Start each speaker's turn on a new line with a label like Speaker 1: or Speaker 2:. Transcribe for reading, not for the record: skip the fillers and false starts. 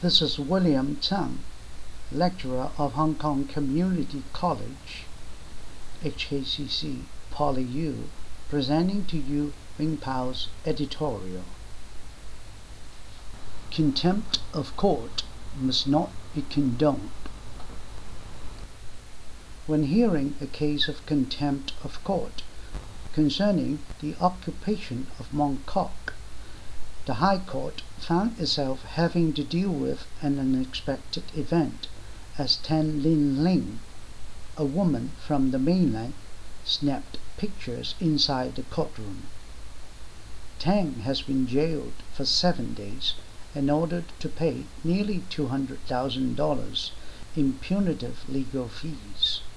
Speaker 1: This is William Tsang, lecturer of Hong Kong Community College, HKCC, PolyU, presenting to you Ming Pao's editorial. Contempt of court must not be condoned. When hearing a case of contempt of court concerning the occupation of Mong Kok, the High Court found itself having to deal with an unexpected event as Tan Lin Ling, a woman from the mainland, snapped pictures inside the courtroom. Tang has been jailed for 7 days and ordered to pay nearly $200,000 in punitive legal fees.